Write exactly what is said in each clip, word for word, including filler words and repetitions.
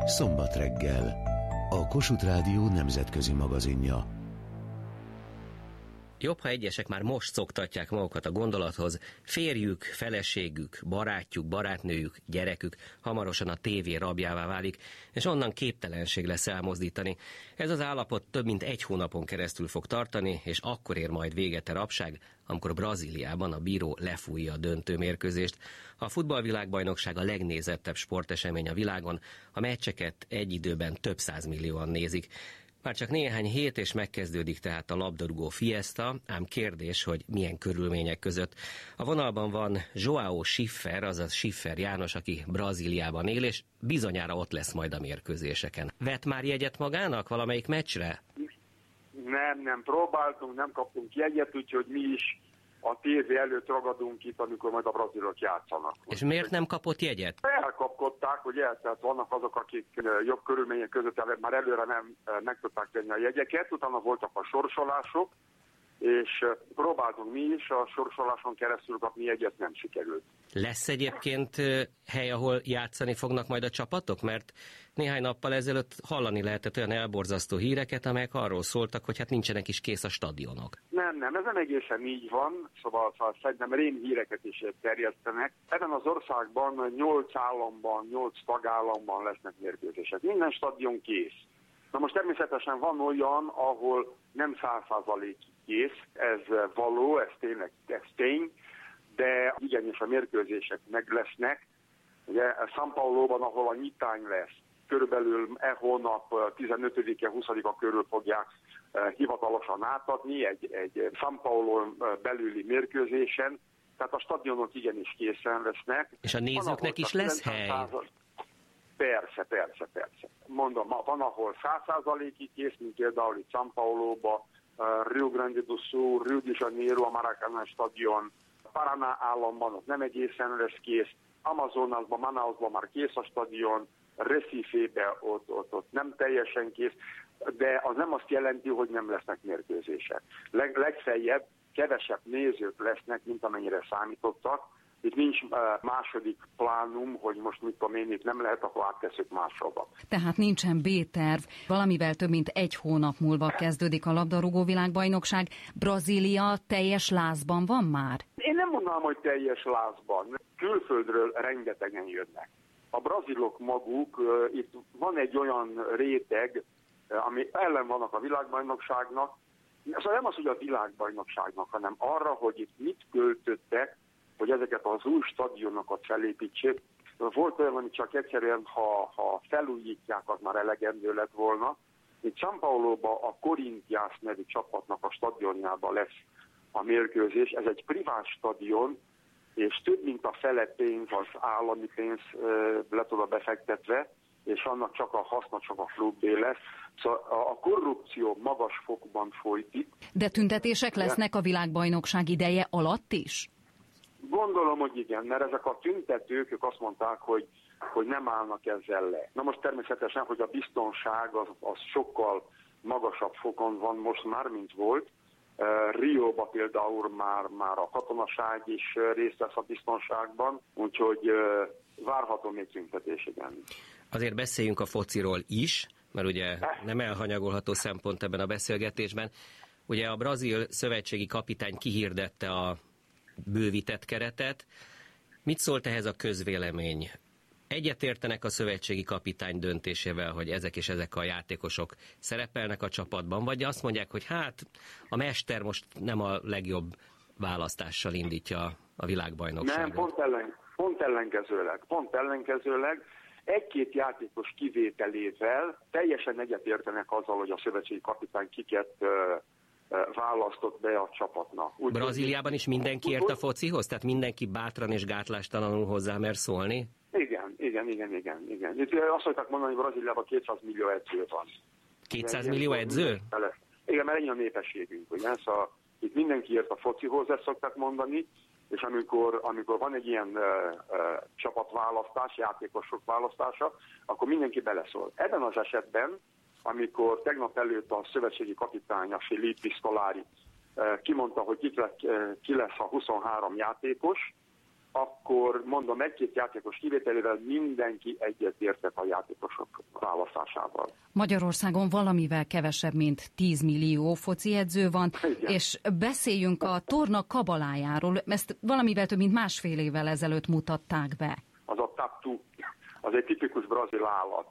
Szombat reggel. A Kossuth Rádió nemzetközi magazinja. Jobb, ha egyesek már most szoktatják magukat a gondolathoz, férjük, feleségük, barátjuk, barátnőjük, gyerekük hamarosan a tévé rabjává válik, és onnan képtelenség lesz elmozdítani. Ez az állapot több mint egy hónapon keresztül fog tartani, és akkor ér majd véget a rabság, amikor Brazíliában a bíró lefújja a döntőmérkőzést. A futballvilágbajnokság a legnézettebb sportesemény a világon, a meccseket egy időben több százmillióan nézik. Már csak néhány hét és megkezdődik tehát a labdarúgó fiesta, ám kérdés, hogy milyen körülmények között. A vonalban van João Schiffer, azaz Schiffer János, aki Brazíliában él, és bizonyára ott lesz majd a mérkőzéseken. Vett már jegyet magának valamelyik meccsre? Nem, nem próbáltunk, nem kaptunk jegyet, úgyhogy mi is a tévé előtt ragadunk itt, amikor majd a brazilok játszanak. És miért nem kapott jegyet? Elkapkodták, ugye, tehát vannak azok, akik jobb körülmények között már előre nem meg tudták tenni a jegyeket, utána voltak a sorsolások, és próbáltunk mi is, a sorsoláson keresztül kapni jegyet, nem sikerült. Lesz egyébként hely, ahol játszani fognak majd a csapatok? Mert néhány nappal ezelőtt hallani lehetett olyan elborzasztó híreket, amelyek arról szóltak, hogy hát nincsenek is kész a stadionok. Nem, nem, ez nem egészen így van, szóval, szóval szerintem rém híreket is terjesztenek. Ebben az országban nyolc államban, nyolc tagállamban lesznek mérkőzések. Minden stadion kész. Na most természetesen van olyan, ahol nem száz százalék kész, ez való, ez tényleg ez tény, de igenis a mérkőzések meg lesznek. Ugye São Pauloban, ahol a nyitány lesz, körülbelül e hónap tizenötödike, huszadika körül fogják hivatalosan átadni egy, egy São Paulon belüli mérkőzésen, tehát a stadionok igenis készen lesznek. És a nézőknek is lesz hely? Persze, persze, persze. Mondom, van ahol száz százalékig kész, mint például itt São Pauloba, Rio Grande do Sul, Rio de Janeiro, a Maracanã stadion, Paraná államban ott nem egészen lesz kész, Amazonasban, Manausban már kész a stadion, Recife-ben ott, ott, ott nem teljesen kész, de az nem azt jelenti, hogy nem lesznek mérkőzések. Leg, legfeljebb kevesebb nézők lesznek, mint amennyire számítottak. Itt nincs uh, második plánum, hogy most mit tudom én, itt nem lehet, akkor áttesszük máshova. Tehát nincsen bé-terv. Valamivel több mint egy hónap múlva kezdődik a labdarúgó világbajnokság. Brazília teljes lázban van már? Én nem mondanám, hogy teljes lázban. Külföldről rengetegen jönnek. A brazilok maguk, uh, itt van egy olyan réteg, uh, ami ellen vannak a világbajnokságnak. Szóval nem az, hogy a világbajnokságnak, hanem arra, hogy itt mit költöttek, hogy ezeket az új stadionokat felépítsék. Volt olyan, hogy csak egyszerűen, ha, ha felújítják, az már elegendő lett volna. Itt São Pauloban a Corinthians nevű csapatnak a stadionjában lesz a mérkőzés. Ez egy privát stadion, és több mint a fele pénz az állami pénz lett oda befektetve, és annak csak a haszna, csak a klubé lesz. Szóval a korrupció magas fokban folyik. De tüntetések lesznek a világbajnokság ideje alatt is? Gondolom, hogy igen, mert ezek a tüntetők, ők azt mondták, hogy, hogy nem állnak ezzel le. Na most természetesen, hogy a biztonság az, az sokkal magasabb fokon van most már, mint volt. Uh, Rióba például már, már a katonaság is részt vesz a biztonságban, úgyhogy uh, várható még tüntetés, igen. Azért beszéljünk a fociról is, mert ugye nem elhanyagolható szempont ebben a beszélgetésben. Ugye a brazil szövetségi kapitány kihirdette a bővített keretet. Mit szólt ehhez a közvélemény? Egyetértenek a szövetségi kapitány döntésével, hogy ezek és ezek a játékosok szerepelnek a csapatban, vagy azt mondják, hogy hát a mester most nem a legjobb választással indítja a világbajnokságot? Nem, pont, ellen, pont ellenkezőleg. Pont ellenkezőleg egy-két játékos kivételével teljesen egyetértenek azzal, hogy a szövetségi kapitány kiket uh, választott be a csapatnak. Úgy Brazíliában is mindenki ért a focihoz? Tehát mindenki bátran és gátlástalanul hozzá mer szólni? Igen, igen, igen, igen, igen. Itt azt szokták mondani, hogy Brazíliában kétszáz millió edző van. kétszáz millió edző? Igen, mert ennyi a népességünk, ugye? Szóval itt mindenki ért a focihoz, ezt szokták mondani, és amikor, amikor van egy ilyen uh, uh, csapatválasztás, játékosok választása, akkor mindenki beleszól. Ebben az esetben, amikor tegnap előtt a szövetségi kapitány, a Felipe Scolari kimondta, hogy ki lesz a huszonhárom játékos, akkor mondom, egy-két játékos kivételével mindenki egyetértett a játékosok választásával. Magyarországon valamivel kevesebb, mint tíz millió foci edző van, igen. És beszéljünk a torna kabalájáról. Ezt valamivel több mint másfél évvel ezelőtt mutatták be. Az a tatu, az egy tipikus brazil állat.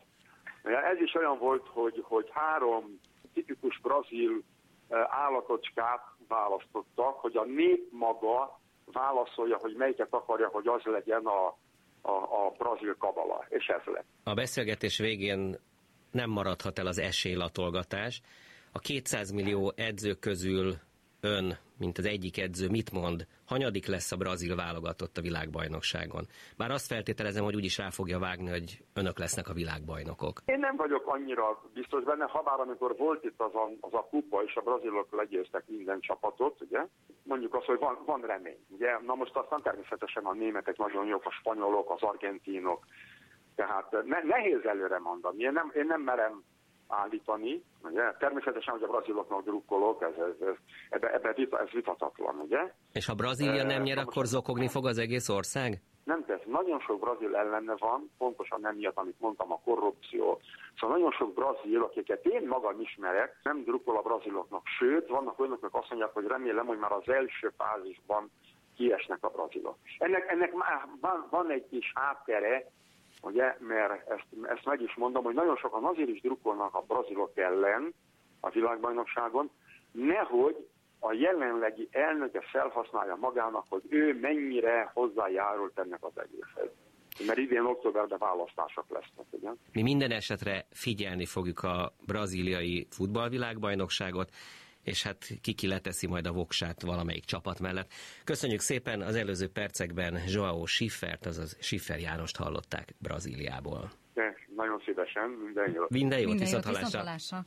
Ez is olyan volt, hogy, hogy három tipikus brazil állatocskát választottak, hogy a nép maga válaszolja, hogy melyiket akarja, hogy az legyen a, a, a brazil kabala, és ez lett. A beszélgetés végén nem maradhat el az esélylatolgatás. A kétszáz millió edző közül ön, mint az egyik edző, mit mond? Hanyadik lesz a brazil válogatott a világbajnokságon? Bár azt feltételezem, hogy úgyis rá fogja vágni, hogy önök lesznek a világbajnokok. Én nem vagyok annyira biztos benne, habár amikor volt itt az a, az a kupa, és a brazilok legyőztek minden csapatot, ugye? Mondjuk azt, hogy van, van remény. Ugye? Na most aztán természetesen a németek nagyon jók, a spanyolok, az argentinok. Tehát ne, nehéz előre mondani. Én nem, én nem merem állítani, ugye? Természetesen, hogy a braziloknak drukkolok, ez, ez, ez, ebbe, ebbe vita, ez vitathatatlan, ugye? És ha Brazília nem nyer, akkor zokogni fog az egész ország? Nem tesz. Nagyon sok brazil ellene van, pontosan nem miatt, amit mondtam, a korrupció. Szóval nagyon sok brazil, akiket én magam ismerek, nem drukkol a braziloknak. Sőt, vannak olyanok, akik azt mondják, hogy remélem, hogy már az első fázisban kiesnek a brazilok. Ennek, ennek már van, van egy kis áttere, ugye, mert ezt, ezt meg is mondom, hogy nagyon sokan azért is drukkolnak a brazilok ellen a világbajnokságon, nehogy a jelenlegi elnöke felhasználja magának, hogy ő mennyire hozzájárult ennek az egészhez. Mert idén októberben választások lesznek, ugye? Mi minden esetre figyelni fogjuk a brazíliai futballvilágbajnokságot, és hát kiki leteszi majd a voksát valamelyik csapat mellett. Köszönjük szépen, az előző percekben João Schiffert, azaz Schiffer Jánost hallották Brazíliából. De nagyon szívesen, minden jót. Minden jót, Minden viszont jót, hallásra. viszont hallásra.